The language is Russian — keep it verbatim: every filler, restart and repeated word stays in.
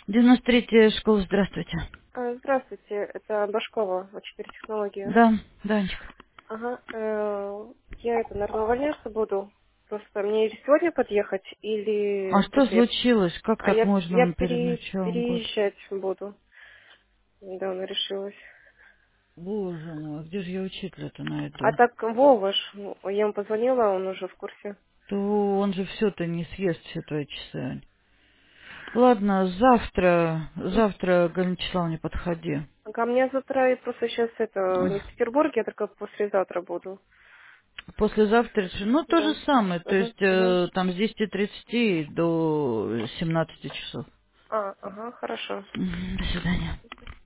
девяносто третья школа, здравствуйте. А, Здравствуйте, это Башкова, четыре технологии. Да, Данечка. Ага, э, я это, наверное, увольняться буду. Просто мне или сегодня подъехать, А или что после. случилось? Как А так я, я можно перед пере- началом года? переезжать буду. Недавно решилась. Боже мой, где же я учителя-то А найду? так Вова ж, ну, я ему позвонила, он уже в курсе. То он же все-то не съест все твои часы. Ань. Ладно, завтра, М. завтра, Галина Вячеславовна, подходи. Ко мне завтра и просто сейчас это не в Петербурге, я только послезавтра буду. Послезавтра, ну, то же Да. самое, то Угу, есть угу. э, там с десяти тридцати до семнадцати часов. А, ага, хорошо. Мгм, до свидания.